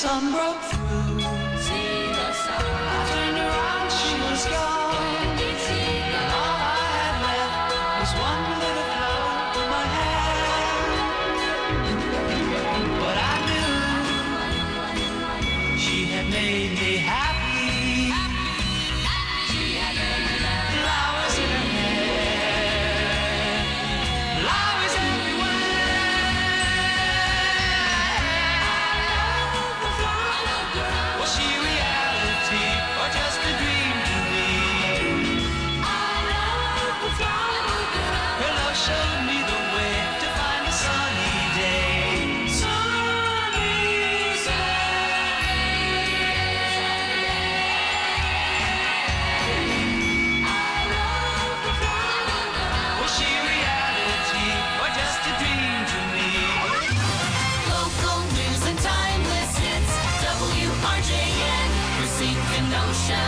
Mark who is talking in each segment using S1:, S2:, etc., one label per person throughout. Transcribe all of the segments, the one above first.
S1: sun broke through. I turned around, she was gone. All I had left was one little flower in my hand. But I knew she had made me happy. Flowers in her hair, flowers everywhere. Was she reality or just a dream to me? Her love showed me the way to find a sunny day. Sunny day. Was she reality or just a dream to me?
S2: Local news and timeless hits. WRJN, Racine, Kenosha.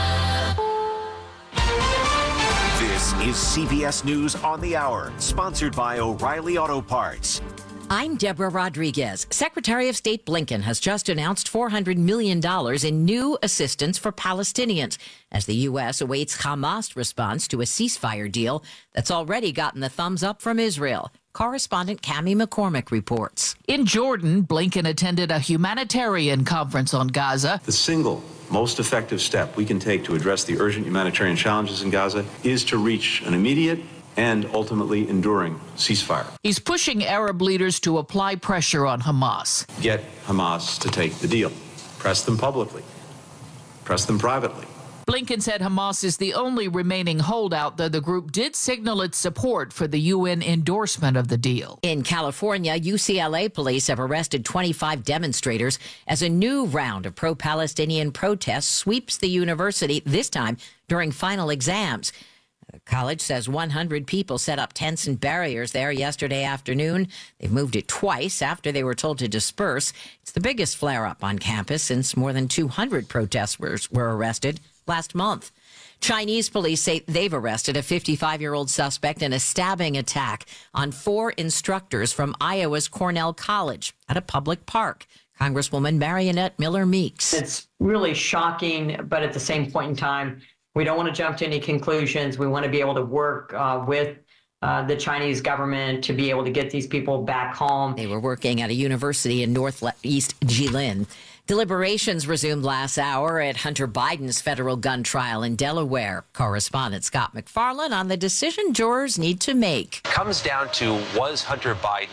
S3: This is CBS News on the Hour, sponsored by O'Reilly Auto Parts.
S4: I'm Deborah Rodriguez. Secretary of State Blinken has just announced $400 million in new assistance for Palestinians as the U.S. awaits Hamas' response to a ceasefire deal that's already gotten the thumbs up from Israel. Correspondent Cammie McCormick reports.
S5: In Jordan, Blinken attended a humanitarian conference on Gaza.
S6: The single most effective step we can take to address the urgent humanitarian challenges in Gaza is to reach an immediate and ultimately enduring ceasefire.
S5: He's pushing Arab leaders to apply pressure on Hamas.
S6: Get Hamas to take the deal. Press them publicly. Press them privately.
S5: Blinken said Hamas is the only remaining holdout, though the group did signal its support for the UN endorsement of the deal.
S4: In California, UCLA police have arrested 25 demonstrators as a new round of pro-Palestinian protests sweeps the university, this time during final exams. The college says 100 people set up tents and barriers there yesterday afternoon. They've moved it twice after they were told to disperse. It's the biggest flare-up on campus since more than 200 protesters were arrested last month. Chinese police say they've arrested a 55-year-old suspect in a stabbing attack on 4 instructors from Iowa's Cornell College at a public park. Congresswoman Marionette Miller Meeks.
S7: It's really shocking, but at the same point in time, we don't want to jump to any conclusions. We want to be able to work with the Chinese government to be able to get these people back home.
S4: They were working at a university in northeast Jilin. Deliberations resumed last hour at Hunter Biden's federal gun trial in Delaware. Correspondent Scott McFarlane on the decision jurors need to make.
S8: Comes down to, was Hunter Biden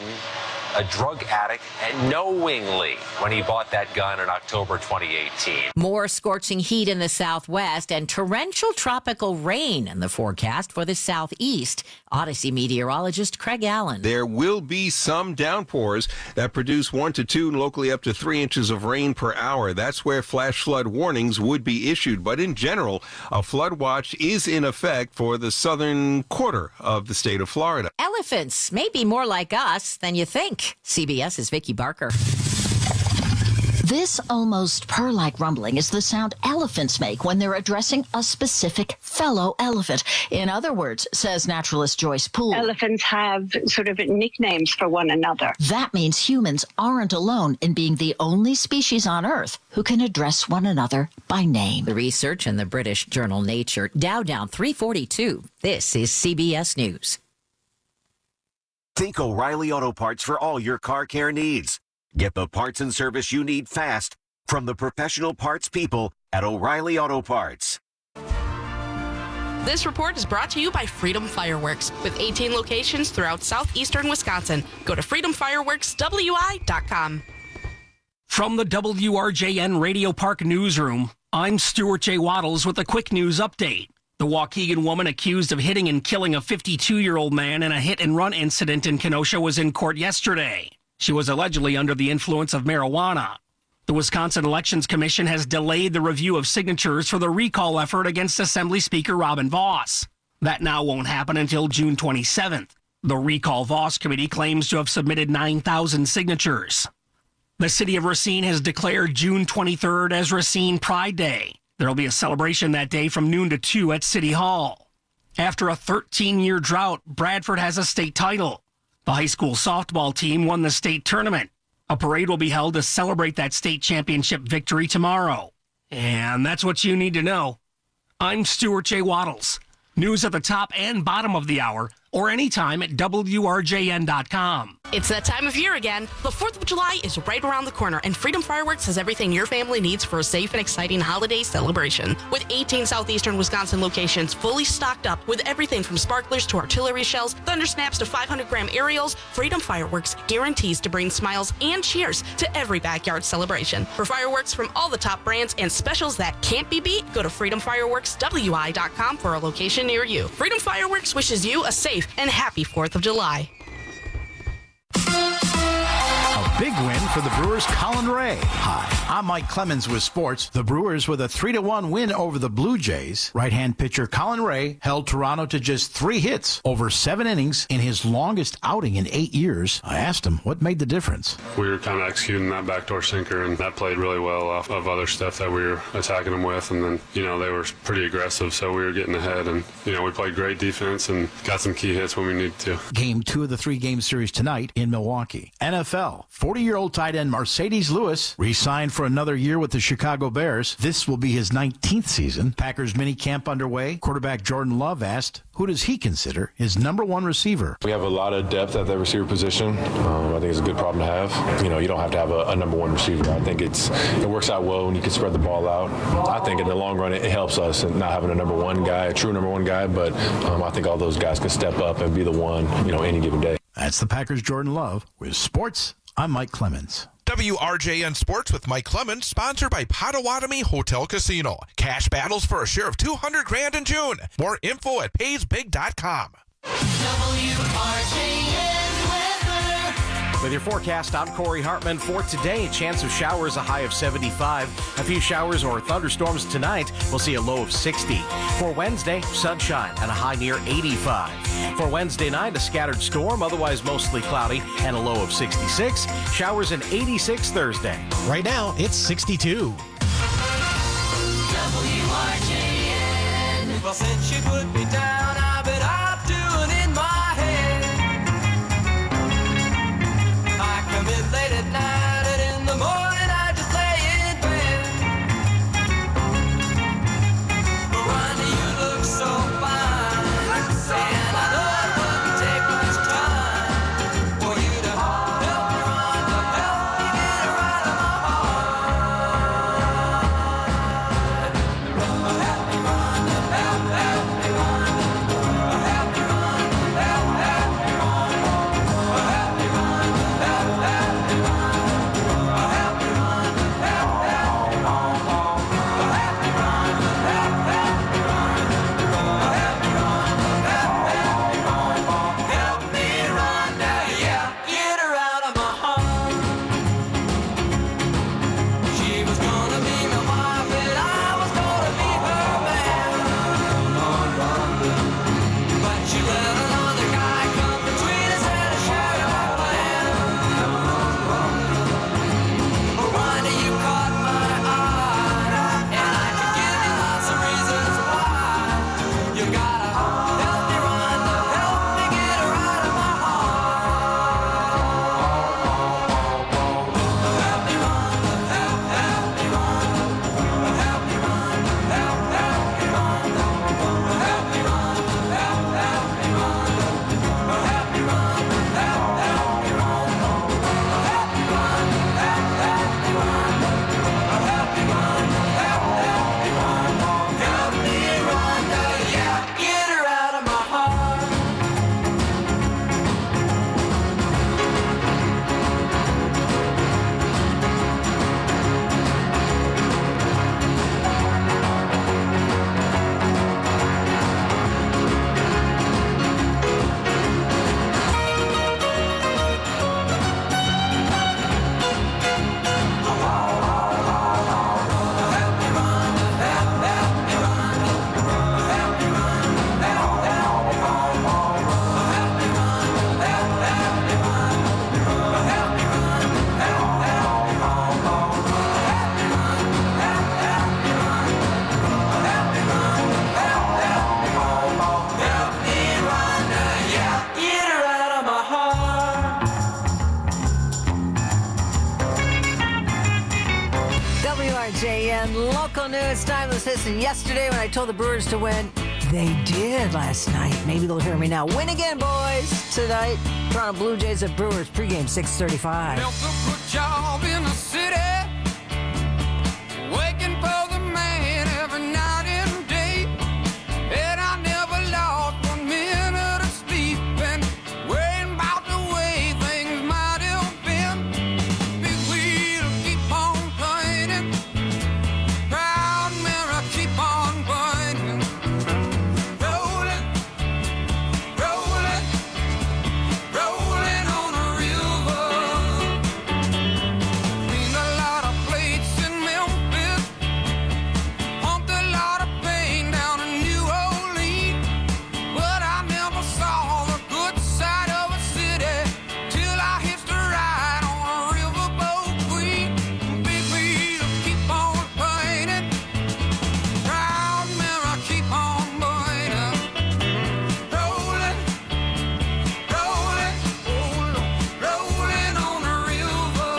S8: a drug addict and knowingly when he bought that gun in October 2018?
S4: More scorching heat in the southwest and torrential tropical rain in the forecast for the southeast. Odyssey meteorologist Craig Allen.
S9: There will be some downpours that produce 1 to 2 and locally up to 3 inches of rain per hour. That's where flash flood warnings would be issued. But in general, a flood watch is in effect for the southern quarter of the state of Florida.
S4: Elephants may be more like us than you think. CBS's Vicki Barker.
S10: This almost purr-like rumbling is the sound elephants make when they're addressing a specific fellow elephant. In other words, says naturalist Joyce Poole,
S11: elephants have sort of nicknames for one another.
S10: That means humans aren't alone in being the only species on Earth who can address one another by name.
S4: The research in the British journal Nature. Dow down 342. This is CBS News.
S3: Think O'Reilly Auto Parts for all your car care needs. Get the parts and service you need fast from the professional parts people at O'Reilly Auto Parts.
S12: This report is brought to you by Freedom Fireworks, with 18 locations throughout southeastern Wisconsin. Go to freedomfireworkswi.com.
S13: From the WRJN Radio Park newsroom, I'm Stuart J. Waddles with a quick news update. The Waukegan woman accused of hitting and killing a 52-year-old man in a hit-and-run incident in Kenosha was in court yesterday. She was allegedly under the influence of marijuana. The Wisconsin Elections Commission has delayed the review of signatures for the recall effort against Assembly Speaker Robin Vos. That now won't happen until June 27th. The Recall Vos Committee claims to have submitted 9,000 signatures. The city of Racine has declared June 23rd as Racine Pride Day. There will be a celebration that day from noon to 2 at City Hall. After a 13-year drought, Bradford has a state title. The high school softball team won the state tournament. A parade will be held to celebrate that state championship victory tomorrow. And that's what you need to know. I'm Stuart J. Waddles. News at the top and bottom of the hour, or anytime at WRJN.com.
S12: It's that time of year again. The 4th of July is right around the corner, and Freedom Fireworks has everything your family needs for a safe and exciting holiday celebration. With 18 southeastern Wisconsin locations fully stocked up with everything from sparklers to artillery shells, thunder snaps to 500-gram aerials, Freedom Fireworks guarantees to bring smiles and cheers to every backyard celebration. For fireworks from all the top brands and specials that can't be beat, go to freedomfireworkswi.com for a location near you. Freedom Fireworks wishes you a safe and happy 4th of July.
S14: A big win for the Brewers' Colin Ray. Hi, I'm Mike Clemens with sports. The Brewers with a 3-1 win over the Blue Jays. Right-hand pitcher Colin Ray held Toronto to just 3 hits over 7 innings in his longest outing in 8 years. I asked him what made the difference.
S15: We were kind of executing that backdoor sinker, and that played really well off of other stuff that we were attacking them with. And then, they were pretty aggressive, so we were getting ahead. And, we played great defense and got some key hits when we needed to.
S14: Game 2 of the 3-game series tonight in Milwaukee. NFL. 40-year-old tight end Mercedes Lewis re-signed for another year with the Chicago Bears. This will be his 19th season. Packers minicamp underway. Quarterback Jordan Love asked, who does he consider his number 1 receiver?
S16: We have a lot of depth at that receiver position. I think it's a good problem to have. You don't have to have a number 1 receiver. I think it works out well when you can spread the ball out. I think in the long run it helps us in not having a number 1 guy, a true number 1 guy, but I think all those guys can step up and be the one, any given day.
S14: That's the Packers' Jordan Love. With sports, I'm Mike Clemens.
S17: WRJN Sports with Mike Clemens, sponsored by Potawatomi Hotel Casino. Cash battles for a share of $200,000 in June. More info at paysbig.com.
S18: With your forecast, I'm Corey Hartman. For today, a chance of showers, a high of 75. A few showers or thunderstorms tonight. We'll see a low of 60. For Wednesday, sunshine and a high near 85. For Wednesday night, a scattered storm, otherwise mostly cloudy, and a low of 66. Showers and 86 Thursday.
S19: Right now, it's 62.
S1: WRJN. Well, since you put me down, I bet I'm doing in my head. I come in late at night, and in the morning I just lay in bed. But Ronnie, you look so fine, and I know it wouldn't take much time for you to help me, Rhonda, help me get her out of my heart. Help me, Rhonda, help me, Rhonda.
S20: on Local News Timeless Hits. And yesterday when I told the Brewers to win, they did last night. Maybe they'll hear me now. Win again, boys, tonight. Toronto Blue Jays at Brewers pregame 6:35.
S1: Built a good job in the city, waking for the man every night and day. And I never lost 1 minute of sleep and worrying about the way things might have been. Big wheel keep on turning, proud mirror keep on burning. Rolling, rolling, rolling on a river. Cleaned a lot of plates in Memphis, pumped a lot of pain down in New Orleans. But I never saw the good side of a city till I hitched a ride on a riverboat queen. Big wheel keep on turning, proud mirror keep on burning. Rolling, rolling, rolling on the river.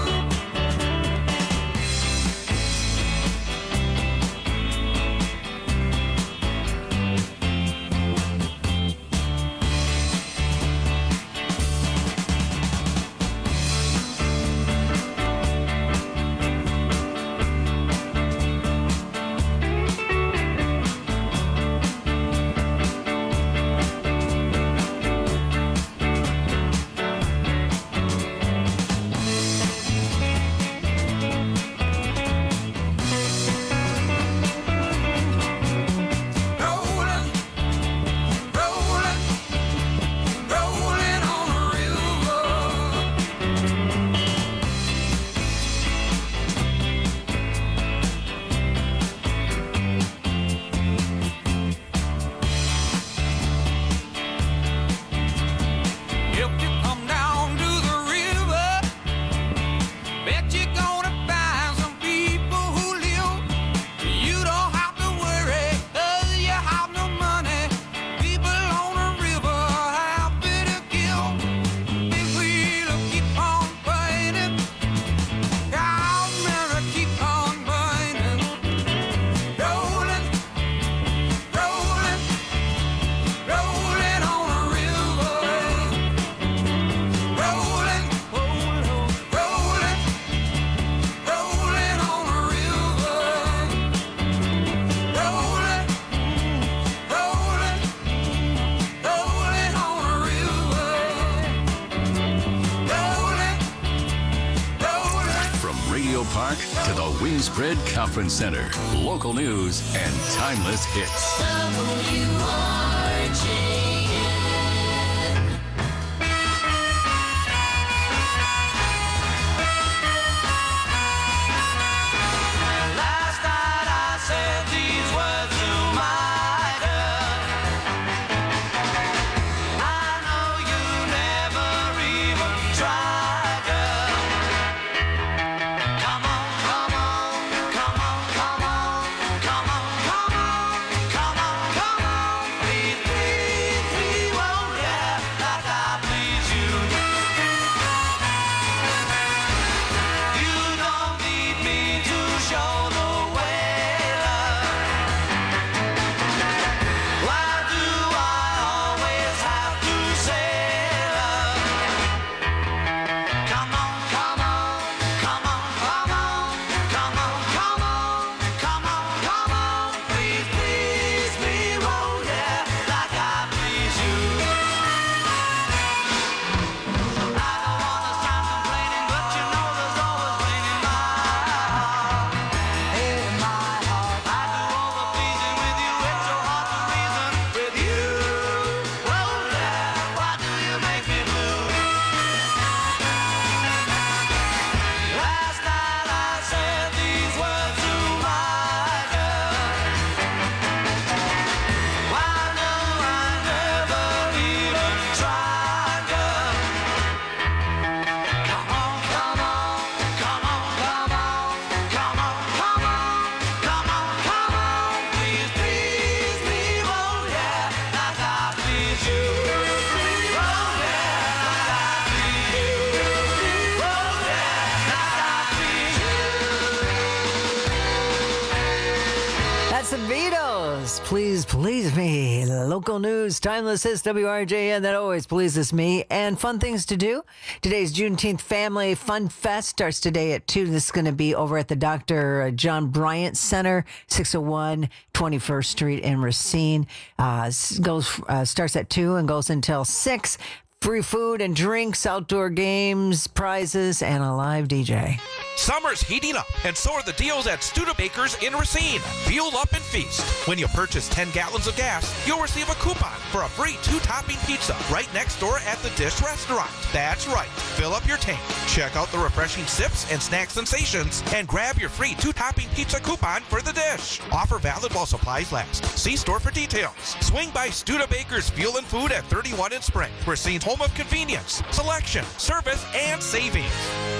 S1: Rolling, rolling, rolling on the river. If you come down to the river, bet you're gonna find some people who live. You don't have to worry, 'cause you have no money. People on the river are happy to give. Big wheel keep on burning, proud mirror keep on burning. Rolling, rolling, rolling on the river. Rolling, rolling, rolling, rolling on the river. Rolling, rolling, rolling on the river. Rolling, rolling.
S21: From Radio Park to the Wingspread Conference Center. Local news and timeless hits.
S1: Last night I said these words to my girl. I know you never even tried, girl. Come on, come on, come on, come on, come on, come on, come on, come on, please, please,
S20: Please me. Local news, timeless hits, WRJN, that always pleases me. And fun things to do. Today's Juneteenth Family Fun Fest starts today at 2. This is going to be over at the Dr. John Bryant Center, 601 21st Street in Racine. Starts at 2 and goes until 6. Free food and drinks, outdoor games, prizes, and a live DJ.
S17: Summer's heating up, and so are the deals at Studebakers in Racine. Fuel up and feast. When you purchase 10 gallons of gas, you'll receive a coupon for a free 2-topping pizza right next door at the Dish Restaurant. That's right. Fill up your tank, check out the refreshing sips and snack sensations, and grab your free 2-topping pizza coupon for the Dish. Offer valid while supplies last. See store for details. Swing by Studebakers Fuel and Food at 31 in Spring. Racine's home of convenience, selection, service, and savings.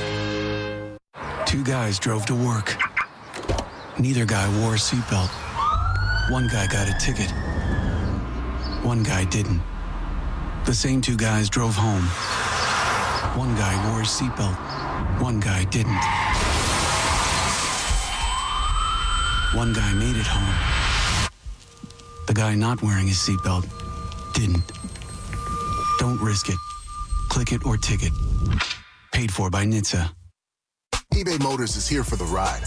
S2: 2 guys drove to work. Neither guy wore a seatbelt. One guy got a ticket. One guy didn't. The same 2 guys drove home. One guy wore his seatbelt. One guy didn't. One guy made it home. The guy not wearing his seatbelt didn't. Don't risk it. Click it or ticket. Paid for by NHTSA.
S22: eBay Motors is here for the ride.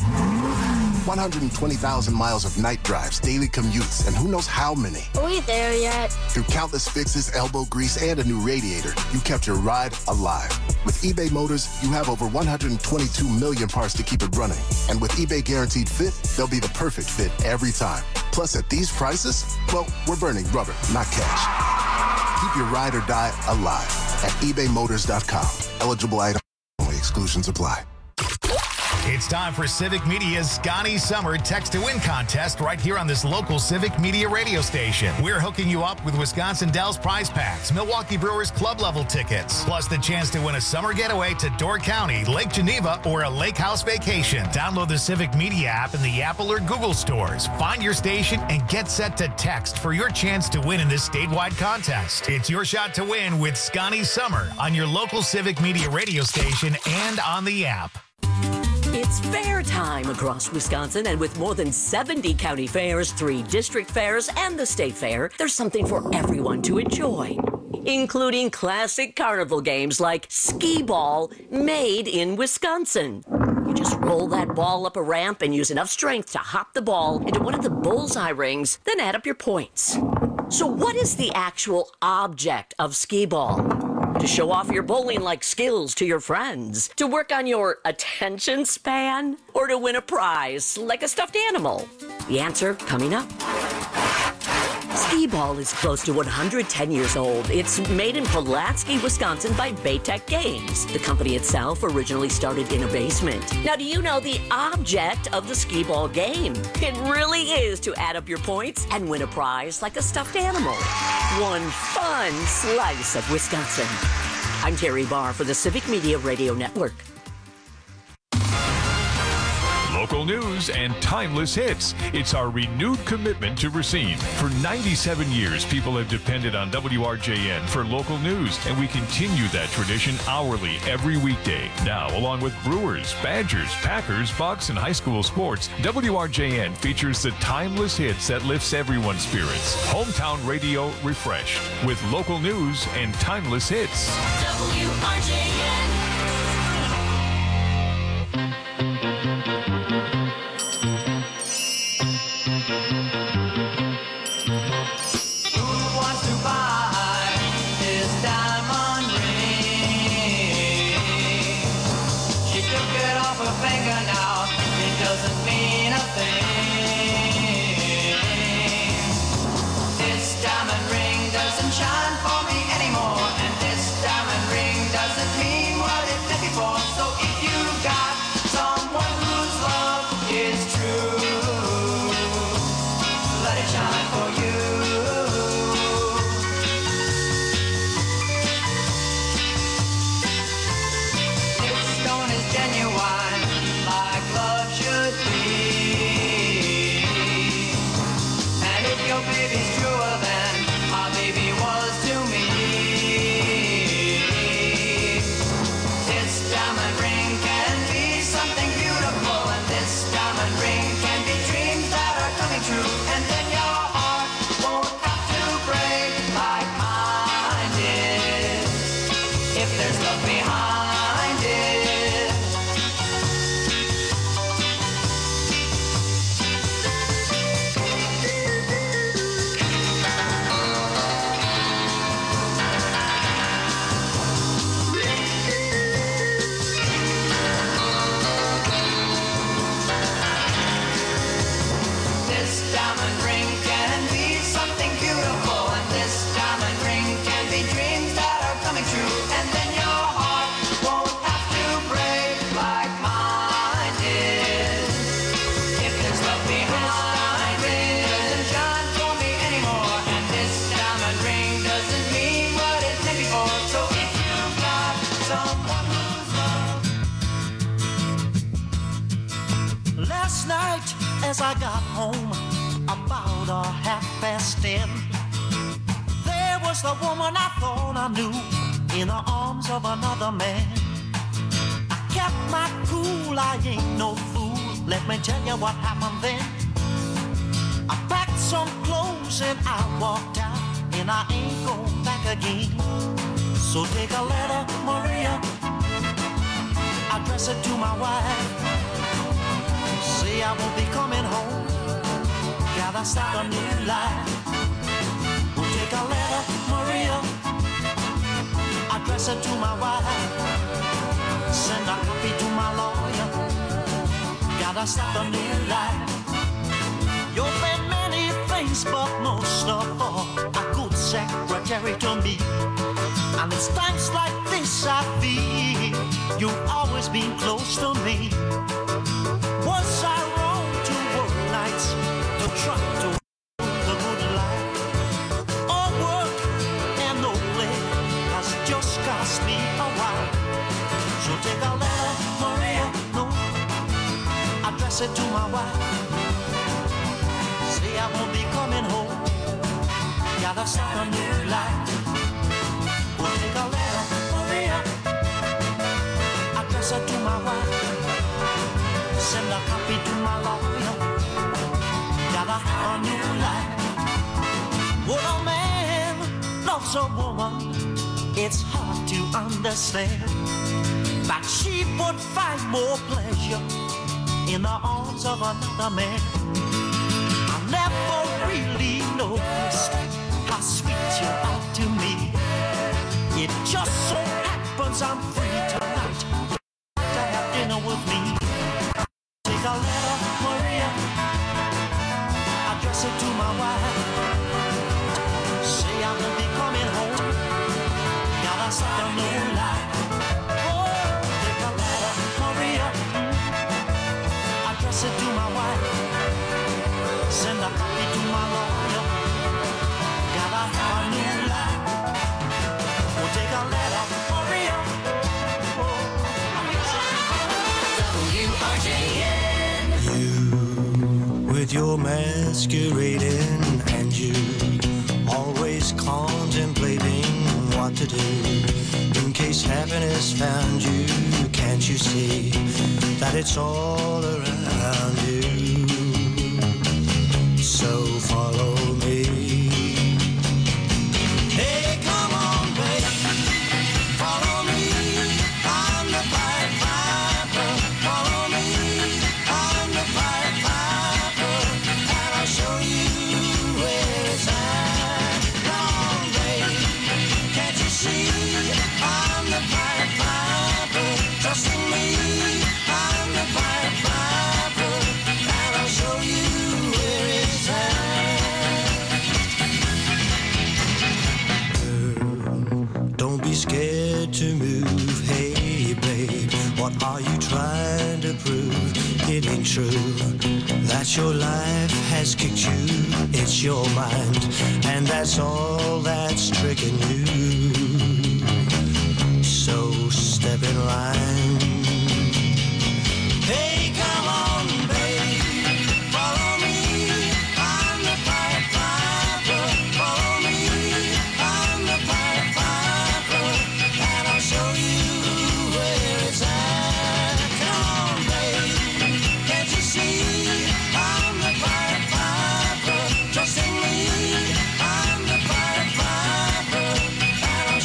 S22: 120,000 miles of night drives, daily commutes, and who knows how many.
S23: Are we there yet?
S22: Through countless fixes, elbow grease, and a new radiator, you kept your ride alive. With eBay Motors, you have over 122 million parts to keep it running. And with eBay Guaranteed Fit, they'll be the perfect fit every time. Plus, at these prices, well, we're burning rubber, not cash. Keep your ride or die alive at ebaymotors.com. Eligible items only. Exclusions apply.
S24: It's time for Civic Media's Scotty Summer Text to Win contest right here on this local Civic Media radio station. We're hooking you up with Wisconsin Dells prize packs, Milwaukee Brewers club level tickets, plus the chance to win a summer getaway to Door County, Lake Geneva, or a lake house vacation. Download the Civic Media app in the Apple or Google stores. Find your station and get set to text for your chance to win in this statewide contest. It's your shot to win with Scotty Summer on your local Civic Media radio station and on the app.
S25: It's fair time across Wisconsin, and with more than 70 county fairs, 3 district fairs, and the state fair, there's something for everyone to enjoy, including classic carnival games like skee ball, made in Wisconsin. You just roll that ball up a ramp and use enough strength to hop the ball into one of the bullseye rings, then add up your points. So what is the actual object of skee ball? To show off your bowling-like skills to your friends? To work on your attention span? Or to win a prize like a stuffed animal? The answer coming up. Skee ball is close to 110 years old. It's made in Pulaski, Wisconsin by Baytech Games. The company itself originally started in a basement. Now, do you know the object of the skee ball game? It really is to add up your points and win a prize like a stuffed animal. One fun slice of Wisconsin. I'm Terry Barr for the Civic Media Radio Network.
S26: Local news and timeless hits. It's our renewed commitment to Racine. For 97 years, people have depended on WRJN for local news, and we continue that tradition hourly every weekday. Now, along with Brewers, Badgers, Packers, Bucks, and high school sports, WRJN features the timeless hits that lifts everyone's spirits. Hometown radio refreshed with local news and timeless hits.
S1: WRJN. Shine for me anymore, and this diamond ring doesn't mean if there's love behind it. This diamond ring can be something beautiful, and this diamond ring can be dreams that are coming true, and then your heart won't have to break like mine did. If there's love behind it, doesn't shine for me anymore, and this diamond ring doesn't mean what it did before. So if you've got someone who's loved.
S5: Last night, as I got home, about 10:30, there was the woman I thought I knew in the arms of another man. I kept my cool, I ain't no fool. Let me tell you what happened then. I packed some clothes and I walked out, and I ain't going back again. So take a letter, Maria, address it to my wife. Say I won't be coming home, gotta start a new life. We'll take a letter, Maria, address it to my wife. Send a copy to my lawyer, gotta start a new life. You've been many things, but most of all, a good secretary to me. And it's times like this I feel you've always been close to me. Was I wrong to work nights to try to the good life? All work and no play has just cost me a while. So take a letter, Maria, no, address it to my wife. Say I won't be coming home, gotta start a new life. We'll take a letter, Maria, address it to my wife. Send a copy to my lawyer, gotta have a new life. When a man loves a woman, it's hard to understand that she would find more pleasure in the arms of another man. I never really noticed how sweet you are to me. It just so happens I'm free tonight to have dinner with me. Take a letter, Maria, address it to my wife. Say I won't be coming home, gotta start a new life. Oh, take a letter, Maria, address it to my wife. Send a copy to my lawyer, gotta have a new life. Oh, take a letter, Maria.
S1: WRJN.
S6: With your masquerading and you always contemplating what to do in case happiness found you. Can't you see that it's all around you? So follow me. Hey, come on, baby, follow me. I'm the Pied Piper. Follow me. I'm the Pied Piper, and I'll show you where it's at. Come on, baby, can't you see? I'm the Pied Piper. Trust in me. I'm the Pied Piper, and I'll show you where it's at. Don't be scared to move. Hey, babe, what are you trying to prove? It ain't true that your life has kicked you. It's your mind, and that's all that's tricking you. So step in line. Hey, come on, babe, follow me. I'm the Pied Piper. Follow me. I'm the Pied Piper, and I'll show you where it's at. Come on, babe, can't you see? I'm the Pied Piper. Trust in me. I'm the Pied Piper, and I'll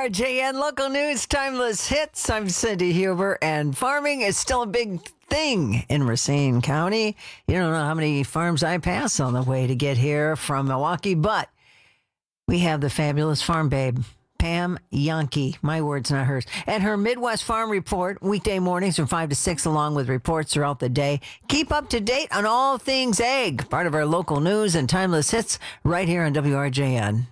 S20: WRJN Local News, Timeless Hits. I'm Cindy Huber, and farming is still a big thing in Racine County. You don't know how many farms I pass on the way to get here from Milwaukee, but we have the fabulous farm babe, Pam Yankee, my words, not hers, and her Midwest Farm Report, weekday mornings from 5 to 6, along with reports throughout the day. Keep up to date on all things egg, part of our local news and timeless hits right here on WRJN.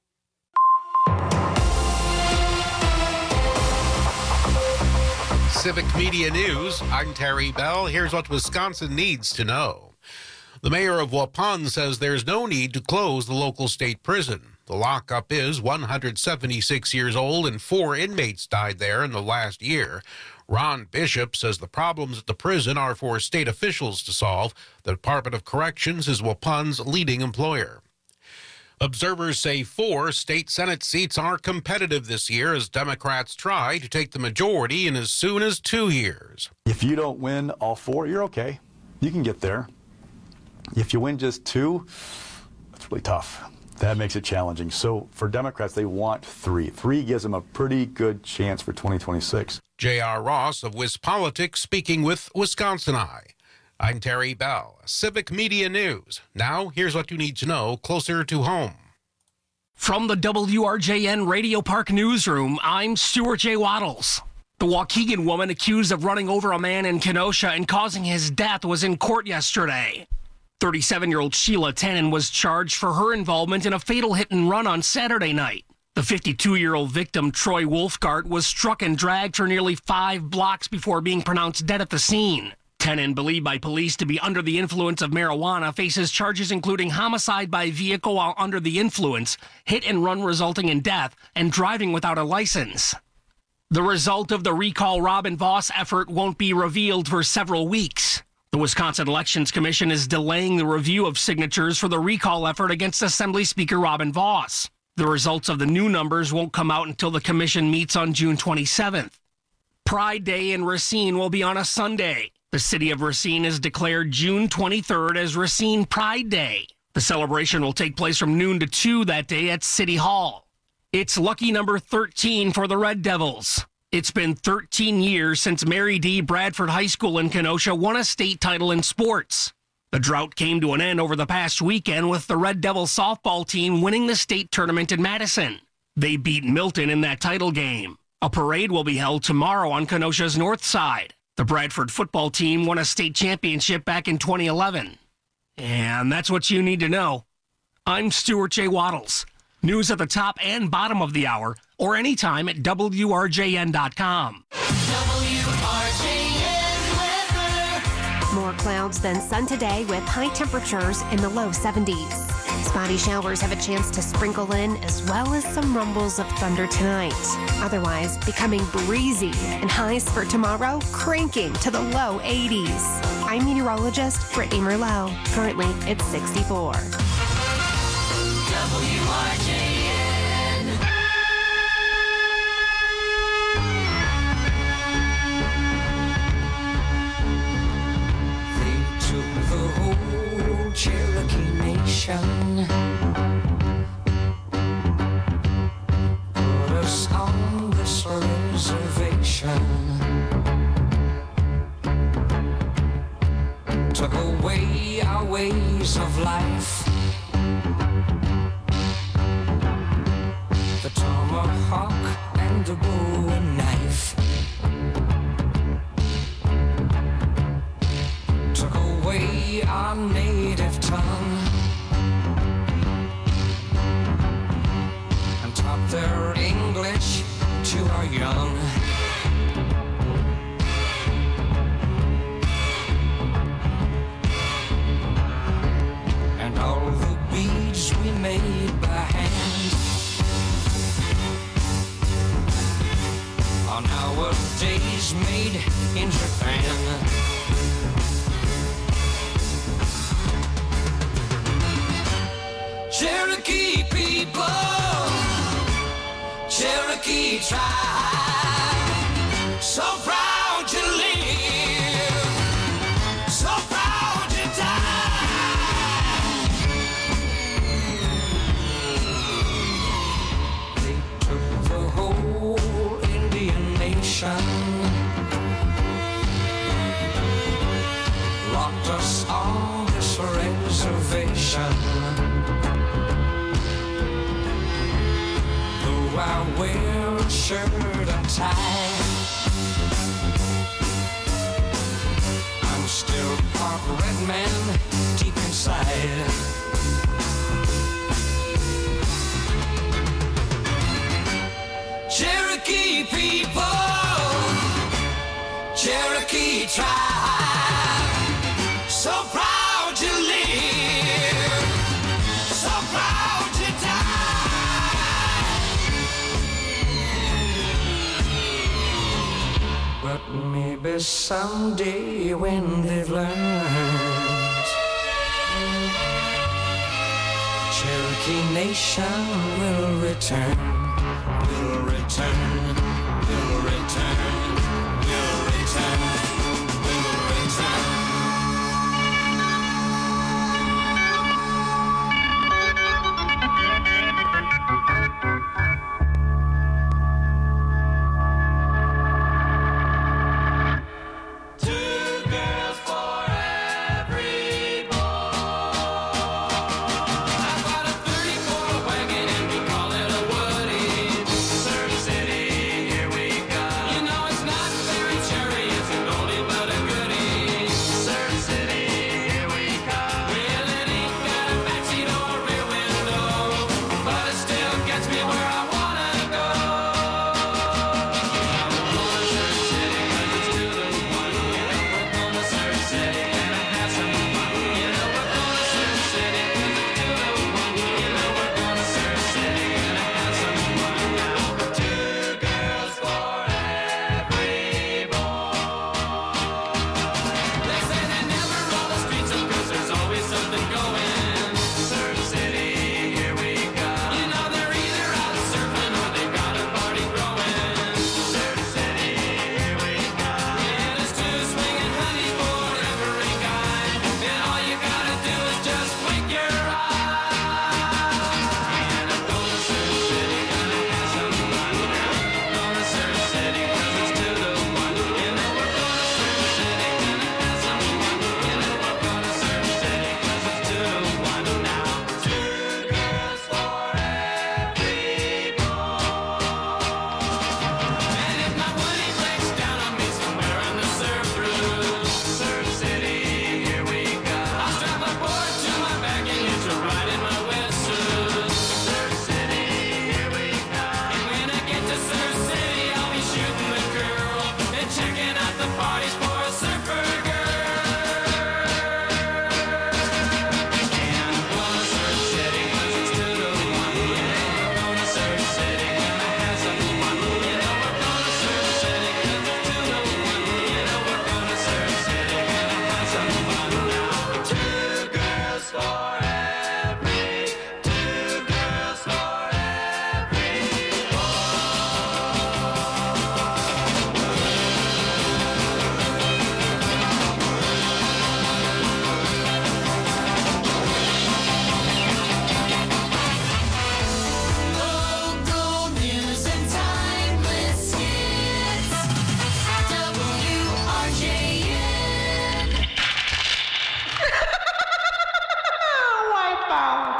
S7: Civic Media News, I'm Terry Bell. Here's what Wisconsin needs to know. The mayor of Waupun says there's no need to close the local state prison. The lockup is 176 years old and 4 inmates died there in the last year. Ron Bishop says the problems at the prison are for state officials to solve. The Department of Corrections is Waupun's leading employer. Observers say 4 state Senate seats are competitive this year as Democrats try to take the majority in as soon as 2 years.
S8: If you don't win all 4, you're okay. You can get there. If you win just 2, that's really tough. That makes it challenging. So for Democrats, they want 3. 3 gives them a pretty good chance for 2026.
S7: J.R. Ross of WisPolitics speaking with Wisconsin Eye. I'm Terry Bell, Civic Media News. Now, here's what you need to know closer to home.
S13: From the WRJN Radio Park Newsroom, I'm Stuart J. Waddles. The Waukegan woman accused of running over a man in Kenosha and causing his death was in court yesterday. 37-year-old Sheila Tannen was charged for her involvement in a fatal hit and run on Saturday night. The 52-year-old victim, Troy Wolfgart, was struck and dragged for nearly 5 blocks before being pronounced dead at the scene. Tannen, believed by police to be under the influence of marijuana, faces charges including homicide by vehicle while under the influence, hit and run resulting in death, and driving without a license. The result of the Recall Robin Vos effort won't be revealed for several weeks. The Wisconsin Elections Commission is delaying the review of signatures for the recall effort against Assembly Speaker Robin Vos. The results of the new numbers won't come out until the commission meets on June 27th. Pride Day in Racine will be on a Sunday. The city of Racine has declared June 23rd as Racine Pride Day. The celebration will take place from noon to 2 that day at City Hall. It's lucky number 13 for the Red Devils. It's been 13 years since Mary D. Bradford High School in Kenosha won a state title in sports. The drought came to an end over the past weekend with the Red Devils softball team winning the state tournament in Madison. They beat Milton in that title game. A parade will be held tomorrow on Kenosha's north side. The Bradford football team won a state championship back in 2011. And that's what you need to know. I'm Stuart J. Waddles. News at the top and bottom of the hour, or anytime at WRJN.com.
S9: More clouds than sun today with high temperatures in the low 70s. Spotty showers have a chance to sprinkle in as well as some rumbles of thunder tonight. Otherwise, becoming breezy and highs for tomorrow cranking to the low 80s. I'm meteorologist Brittany Merlot. Currently, it's 64.
S1: WRJN. They took the whole Cherokee Nation, put us on this reservation, took away our ways of life. The tomahawk and the bowie knife took away our native tongue and taught their English to our young. And all the beads we made by hand are nowadays made in Japan. Cherokee people, Cherokee tribe, so proud to live, so proud to die. They took the whole reservation. Though I wear a shirt and tie, I'm still part red man deep inside. Cherokee people, Cherokee tribe, so proud to live, so proud to die. But maybe someday when they've learned, Cherokee Nation will return. Will return, will return, will return, will return. Two girls for every boy. I've got a 34 wagon and we call it a Woody. Surf City, here we go. You know it's not very cherry, it's an oldie but a goodie. Surf City, here we go. Well, it ain't got a backseat or a rear window, but it still gets me where I wanna go. I'm going to Surf City 'cause it's to the one. You know we're going to Surf City and have some fun. You know we're going to Surf City 'cause it's to the one. You know we're going to Surf City and have some fun now. Two girls for every boy. They say they never roll the streets up 'cause there's always something going. Surf City, here we go. You know they're either out surfing or they got a party growing. Surf City, here we go. Yeah, there's two swinging honeys for every guy, and all you gotta do is just blink your eye. And I'm going to Surf City, gonna have some fun now. Going to Surf City 'cause it's to the one. You know we're going to Surf City, gonna have some fun. You know we're going to Surf City 'cause it's to the one now. Two girls for every boy. And if my Woody breaks down on me somewhere on the surf through Surf City, here we go. I'll strap my board to my back and hitch a ride in my wetsuit. Surf City, here we go. And when I get to Surf City, I'll be shooting the girl and checking out the parties for a surfer girl. And I'm going to Surf City 'cause it's to the one. Yeah, we're going to Surf City, gonna have some fun. You know we're going to Surf City 'cause it's to the one. You know we're going to Surf City, gonna have some fun now. Two girls for every, two girls for every local news and timeless hits. WRJN. Wipeout.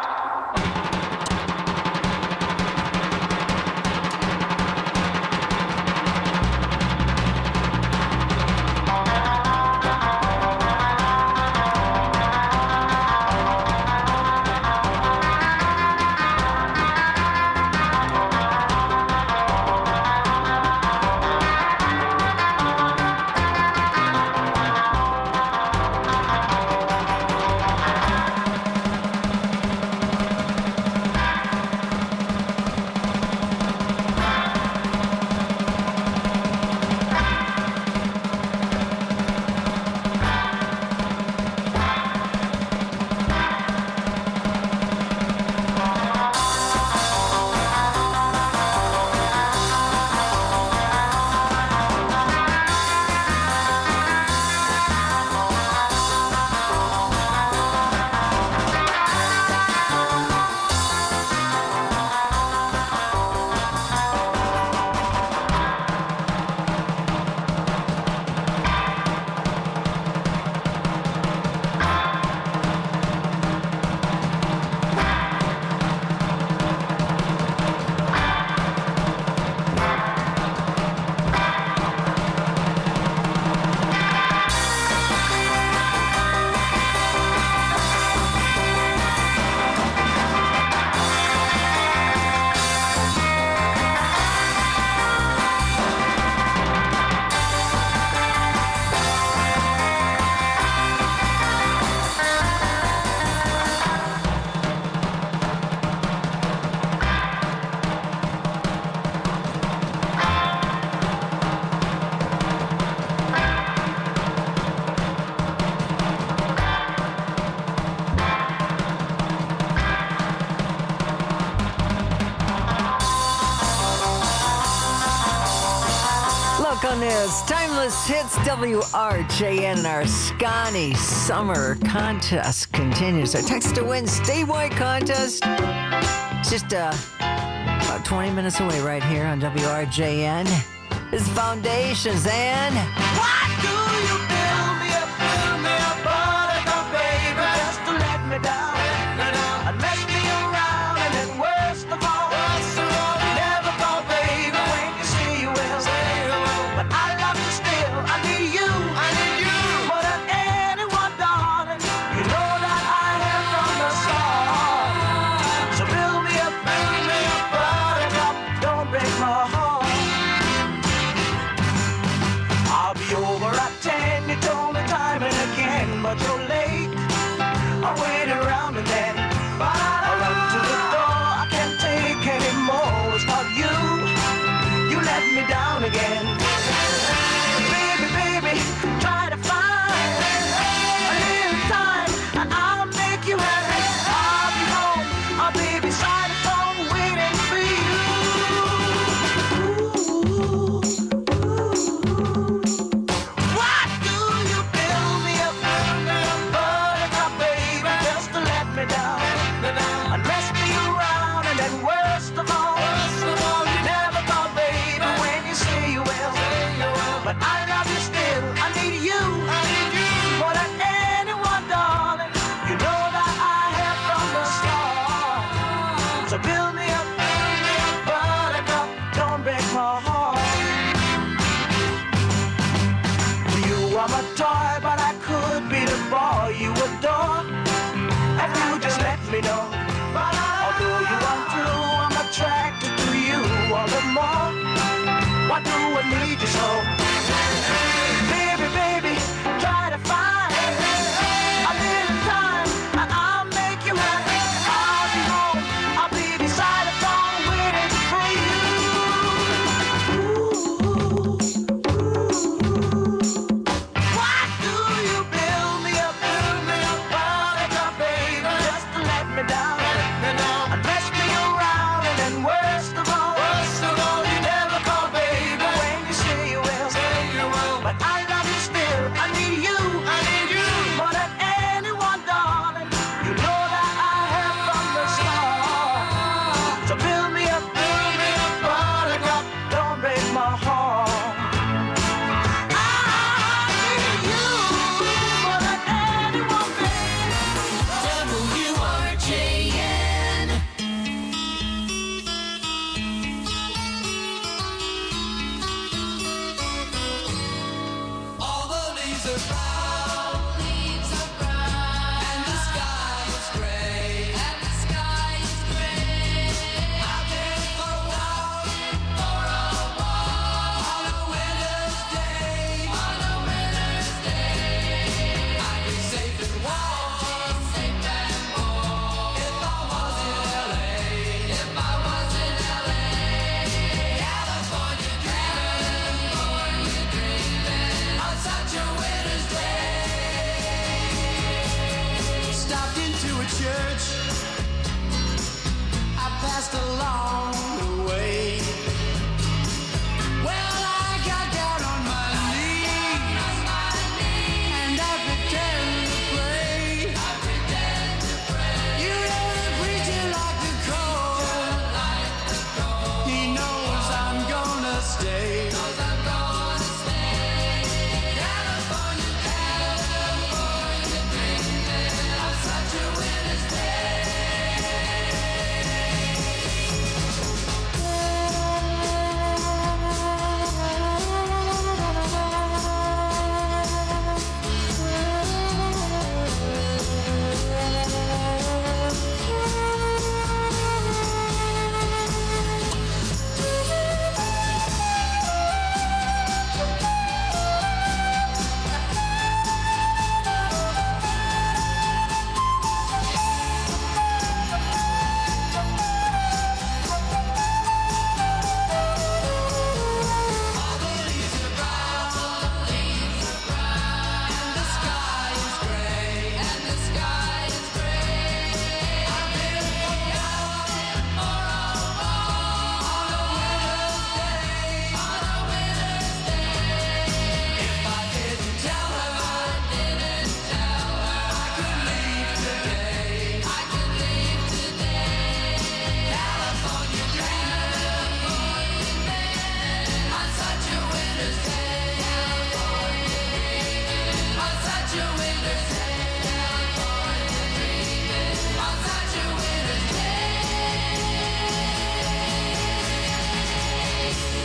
S20: Local News, Timeless Hits, WRJN, and our Scotty Summer Contest continues. Our Text to Win statewide contest. It's just about 20 minutes away right here on WRJN. This is Foundations and...
S6: Why do you build me up, buttercup, baby, just to let me down, and mess me around, and then worst of all, you never call, baby, when you say you will, but I love you still, I need you, more than anyone, darling, you know that I have from the start, so build me up, buttercup, don't break my heart. I'll be over at 10, you told me time and again, but you're late. I'll wait around and then I'll run to the door. I can't take anymore. It's not you. You let me down again. Baby, baby, try to find a little time and I'll make you happy. I'll be home. I'll be beside the phone waiting for you. Why do you build me up, buttercup, baby, just to let me down, and mess me around, and then worst of all, you never thought, baby, when you say you will, but I love you still, I need you, more than anyone, darling, you know that I have from the start, so build me up, buttercup, don't break my heart. You are my toy, but I could be the boy you adore. If you just let me know. Although you are true, I'm attracted to you all the more. Why do I need you so? Baby, baby, try to find a little time and I'll make you happy. I'll be home, I'll be beside the phone waiting for you. Why do you build me up, buttercup, baby, just to let me down, and mess me around, and then worst of all, you never call, baby, when you say you will, but I love you still, I need you, more than anyone, darling, you know that I have from the start, so build me up, buttercup, don't break my heart.
S1: WRJN. All the leaves are brown, and the sky is gray, Out there for a walk, on a winter's day, I'd be safe and warm, if I was in LA, California dreaming, on such a winter's day.
S6: Stopped into a church, I passed along the way. Well, I got down on my knees, and I pretend to pray. You know the preacher like the cold, he knows I'm gonna stay. California dreaming, on such a winter's day.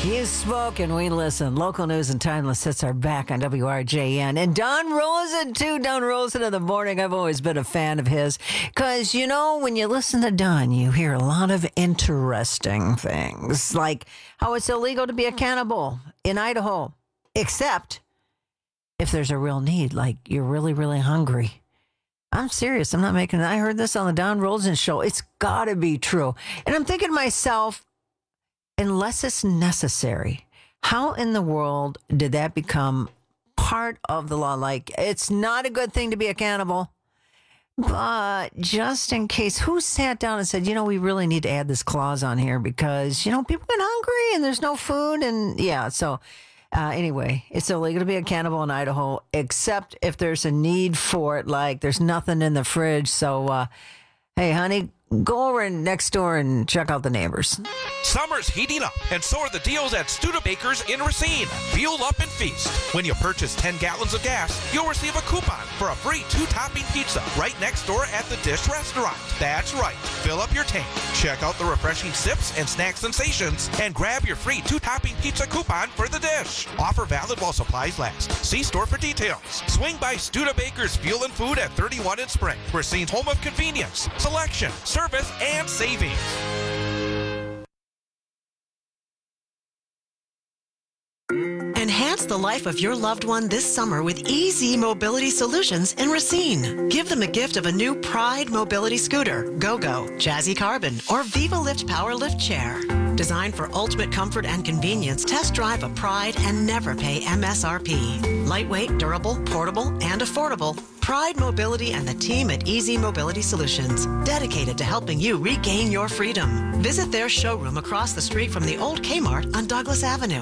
S20: You spoke and we listen. Local news and timeless hits are back on WRJN. And Don Rosen, too. Don Rosen in the morning. I've always been a fan of his. Because, you know, when you listen to Don, you hear a lot of interesting things. Like how it's illegal to be a cannibal in Idaho. Except if there's a real need, like you're really, really hungry. I'm serious. I'm not making it. I heard this on the Don Rosen show. It's got to be true. And I'm thinking to myself, unless it's necessary, how in the world did that become part of the law? Like, it's not a good thing to be a cannibal, but just in case, who sat down and said, you know, we really need to add this clause on here because, you know, people get hungry and there's no food. And yeah, so anyway, it's illegal to be a cannibal in Idaho, except if there's a need for it, like there's nothing in the fridge. So, hey, honey, go over next door and check out the neighbors.
S17: Summer's heating up, and so are the deals at Studebakers in Racine. Fuel up and feast. When you purchase 10 gallons of gas, you'll receive a coupon for a free 2-topping pizza right next door at the Dish Restaurant. That's right. Fill up your tank, check out the refreshing sips and snack sensations, and grab your free 2-topping pizza coupon for the Dish. Offer valid while supplies last. See store for details. Swing by Studebakers Fuel and Food at 31 in Spring. Racine's home of convenience, selection, service, and savings.
S3: Enhance the life of your loved one this summer with Easy Mobility Solutions in Racine. Give them a gift of a new Pride Mobility Scooter, GoGo, Jazzy Carbon, or Viva Lift Power Lift Chair. Designed for ultimate comfort and convenience, test drive a Pride and never pay MSRP. Lightweight, durable, portable, and affordable. Pride Mobility and the team at Easy Mobility Solutions, dedicated to helping you regain your freedom. Visit their showroom across the street from the old Kmart on Douglas Avenue.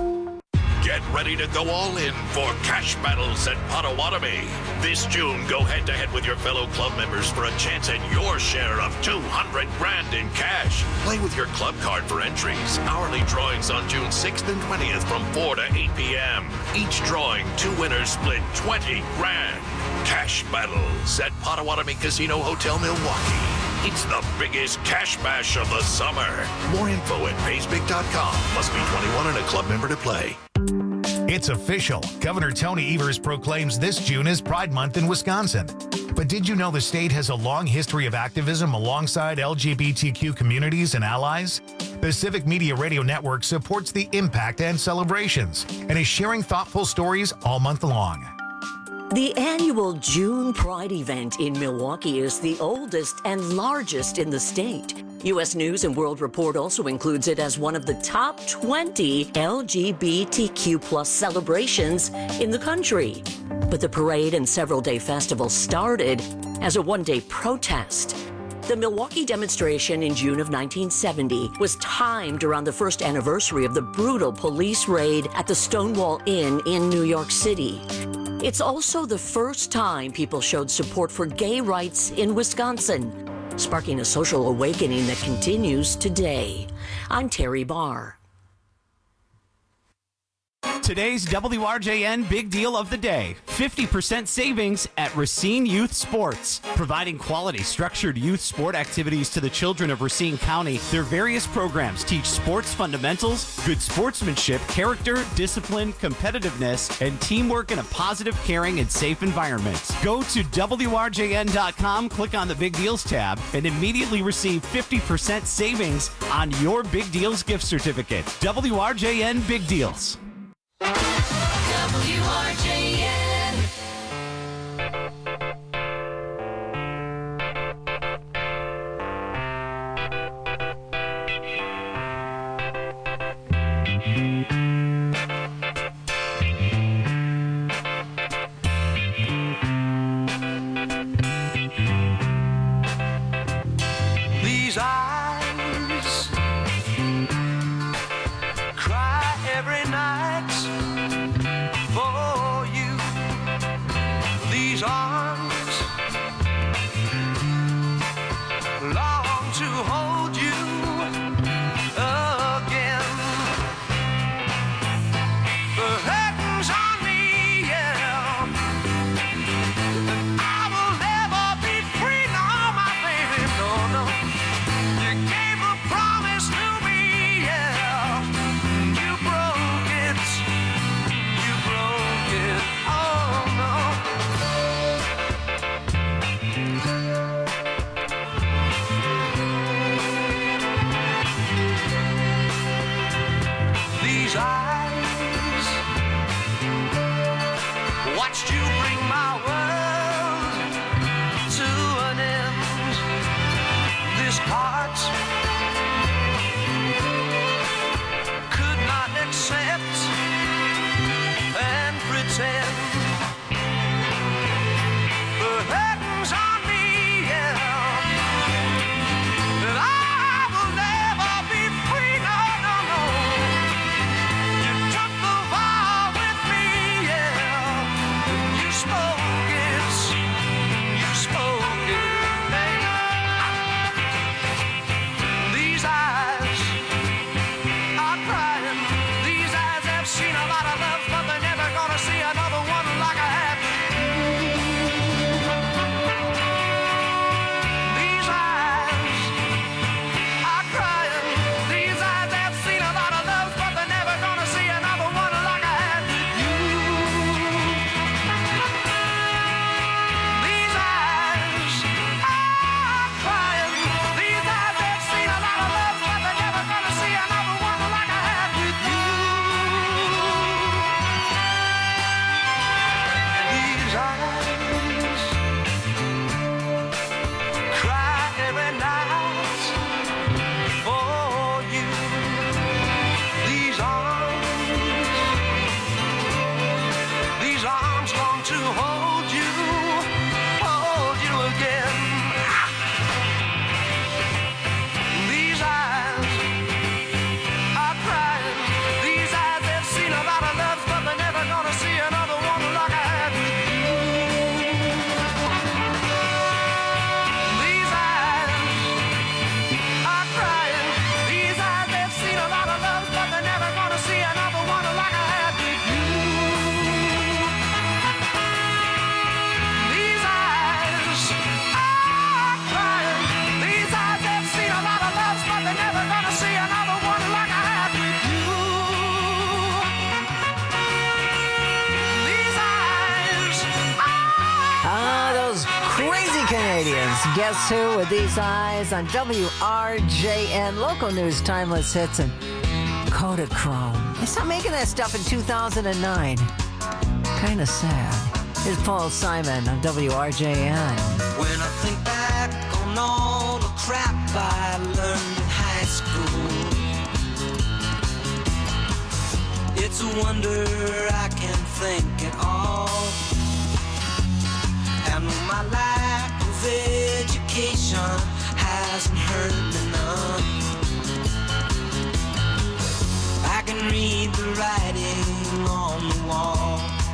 S4: Get ready to go all in for Cash Battles at Potawatomi. This June, go head-to-head with your fellow club members for a chance at your share of $200 grand in cash. Play with your club card for entries. Hourly drawings on June 6th and 20th from 4 to 8 p.m. Each drawing, 2 winners split 20 grand. Cash Battles at Potawatomi Casino Hotel, Milwaukee. It's the biggest cash bash of the summer. More info at paysbig.com. Must be 21 and a club member to play.
S24: It's official. Governor Tony Evers proclaims this June as Pride Month in Wisconsin. But did you know the state has a long history of activism alongside LGBTQ communities and allies? The Civic Media Radio Network supports the impact and celebrations and is sharing thoughtful stories all month long.
S25: The annual June Pride event in Milwaukee is the oldest and largest in the state. U.S. News and World Report also includes it as one of the top 20 LGBTQ plus celebrations in the country. But the parade and several-day festival started as a one-day protest. The Milwaukee demonstration in June of 1970 was timed around the first anniversary of the brutal police raid at the Stonewall Inn in New York City. It's also the first time people showed support for gay rights in Wisconsin, sparking a social awakening that continues today. I'm Terry Barr.
S10: Today's WRJN Big Deal of the Day. 50% savings at Racine Youth Sports. Providing quality, structured youth sport activities to the children of Racine County. Their various programs teach sports fundamentals, good sportsmanship, character, discipline, competitiveness, and teamwork in a positive, caring, and safe environment. Go to WRJN.com, click on the Big Deals tab, and immediately receive 50% savings on your Big Deals gift certificate. WRJN Big Deals.
S1: WRJN.
S6: These eyes cry every night for you. These arms long to hold you again. The curtains on me, yeah. I will never be free, no, my baby, no, no. his heart could not accept and pretend. The curtains on me, yeah, that I will never be free, no, no, no. You took the vow with me, yeah, and you spoke it, babe. These eyes are crying, these eyes have seen a lot of love, but they're never gonna see another one like I have. These eyes are crying, these eyes have seen a lot of love, but they're never gonna see another one like I had with you. These eyes are crying, these eyes have seen a lot of love, but they're never gonna see another one like I had with you. These eyes cry every night for you. These arms long to hold you again. These eyes are crying, these eyes have seen a lot of love, but they're never gonna see another one like I had with you. These eyes are crying, these eyes have seen a lot of love, but they're never gonna see another one like I had with you. These eyes are crying, these eyes have seen a lot of love, but they're never gonna see another one like I had with you. These eyes
S20: Those crazy Canadians. Guess who with These Eyes on WRJN. Local news, timeless hits, and Kodachrome. They stopped making that stuff in 2009. Kind of sad. Here's Paul Simon on WRJN.
S6: When I think back on all the crap I learned in high school, it's a wonder I can think at all. And my lack of education hasn't hurt me none. I can read the writing on the wall.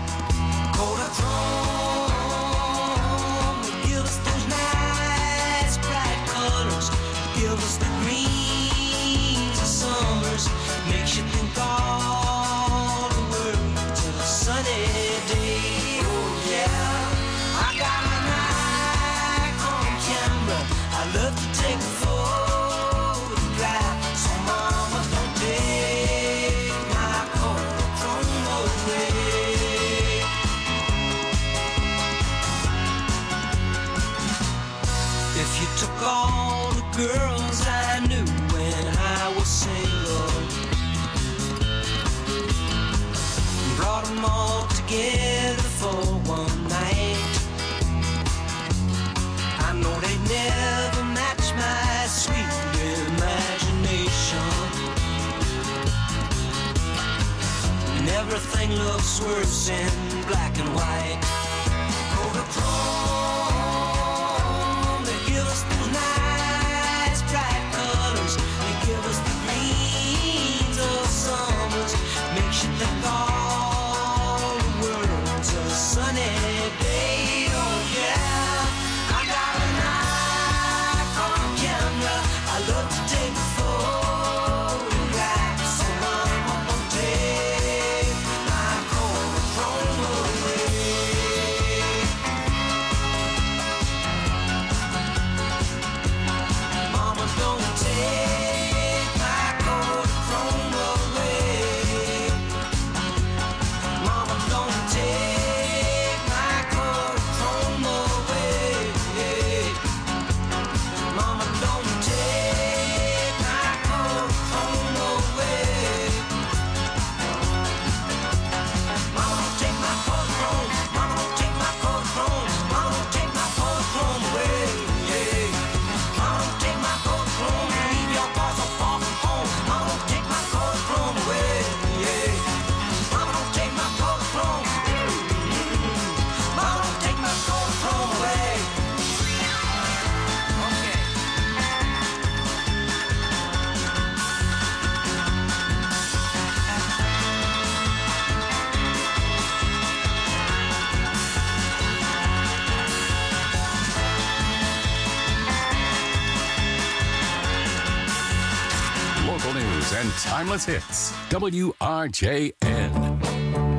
S6: Kodachrome, give us those nice bright colors, give us the greens of summers, makes you think all the world to a sunny day. Oh yeah, I got an Nikon camera, I love to take a photograph, so mama don't take my Kodachrome away. If you took all the girls I knew when I was single, and brought them all together for one night, I know they'd never match my sweet imagination. And everything looks worse in black and white. Kodachrome, they give us those nice bright colors, they give us the greens of summers, makes you think all the world's a sunny day. Oh yeah, I got a Nikon camera, I love to take photographs, so mama won't take my Kodachrome away.
S21: news and timeless hits. WRJN.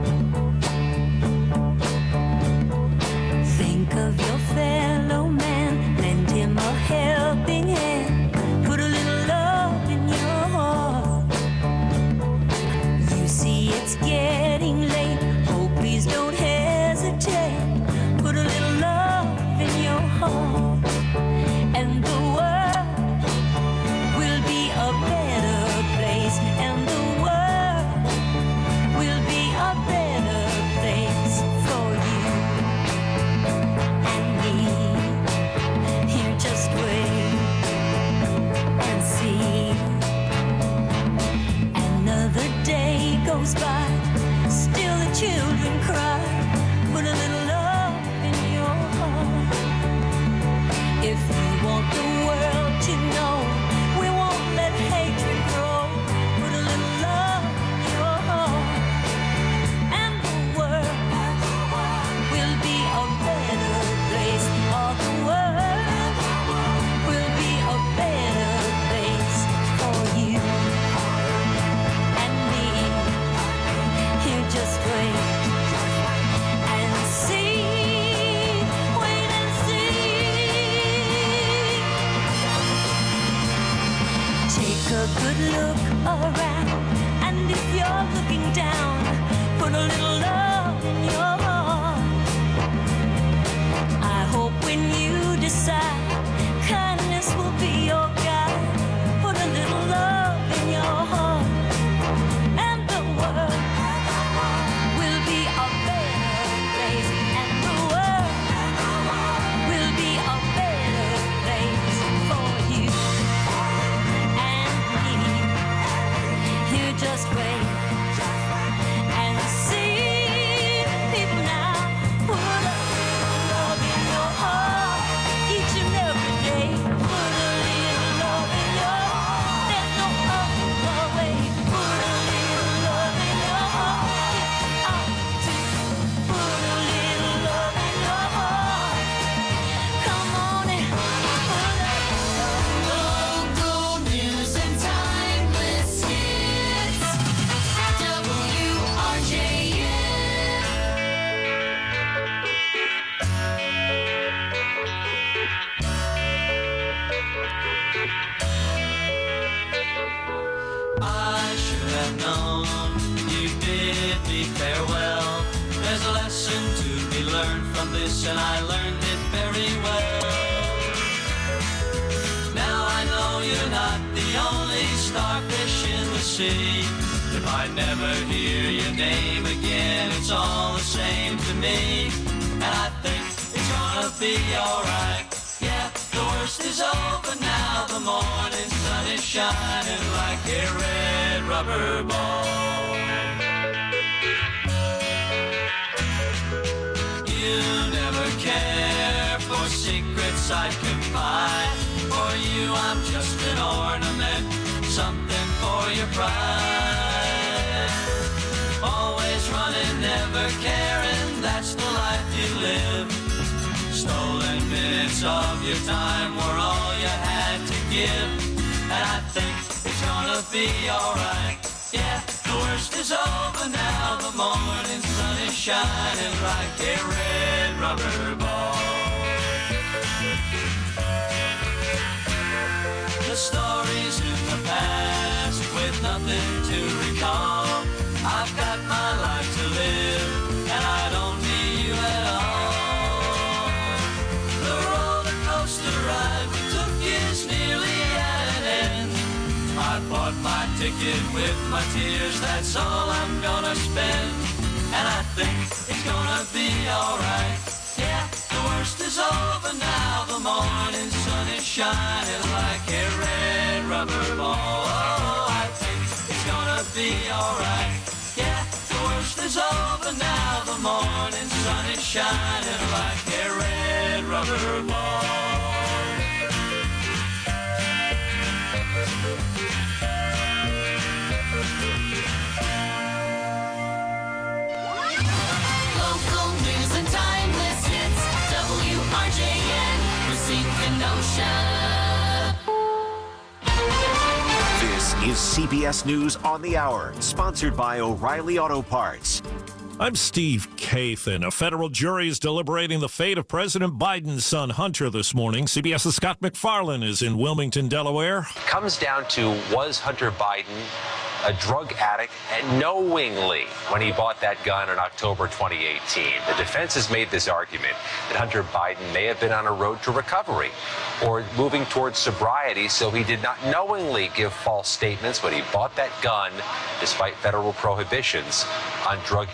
S11: Think of your fellow man, lend him a helping hand, put a little love in your heart. You see it's getting late, oh please don't hesitate, put a little love in your heart, and the world will be a better place, and the world will be a better place for you and me. Here, just wait and see. Another day goes by, still the children cry. Put a little love in your heart. If you want the world to know, we won't let hatred grow. Put a little love in your heart, and the world will be a better place. All the world will be a better place for you and me. Here, just wait and see. Wait and see. Take a good look around, and if you're looking down, put a little love in your heart. I hope when you decide, kindness will be your guide. Put a little love in your heart, and the world will be a better place, and the world will be a better place for you and me. Here, just wait and see. People now, put a little love in your heart each and every day. Put a little love in your heart. There's no other way. Put a little love in your heart. Yeah, I do. Put a little love in your heart. Come on and put a local news and timeless hits. WRJN.
S5: I should have known you bid me farewell. There's a lesson to be learned from this, and I learned it very well. Now I know you're not the only starfish in the sea. If I never hear your name again, it's all the same to me. And I think it's gonna be alright. Yeah, the worst is over now. The morning sun is shining like a red rubber ball. You never care for secrets I confide. For you I'm just an ornament, something for your pride. Always running, never caring, that's the life you live. Stolen minutes of your time were all you had to give. And I think it's gonna be alright. Yeah, the worst is over now. The morning sun is shining like a red rubber ball. The stories in the past with nothing to recall. I've got my life to live, and I don't need you at all. The roller coaster ride we took is nearly at an end. I bought my ticket with my tears, that's all I'm gonna spend. And I think it's gonna be alright. Yeah, the worst is over now. The morning sun is shining like a red rubber ball. Oh, I think it's gonna be alright. Yeah, the worst is over now. The morning sun is shining like a red rubber ball.
S11: Local news and timeless hits. WRJN, Racine, Kenosha.
S12: This is CBS News on the Hour, sponsored by O'Reilly Auto Parts.
S14: I'm Steve Kathan. A federal jury is deliberating the fate of President Biden's son, Hunter, this morning. CBS's Scott McFarlane is in Wilmington, Delaware.
S15: It comes down to, was Hunter Biden a drug addict and knowingly when he bought that gun in October 2018? The defense has made this argument that Hunter Biden may have been on a road to recovery or moving towards sobriety, so he did not knowingly give false statements when he bought that gun despite federal prohibitions on drug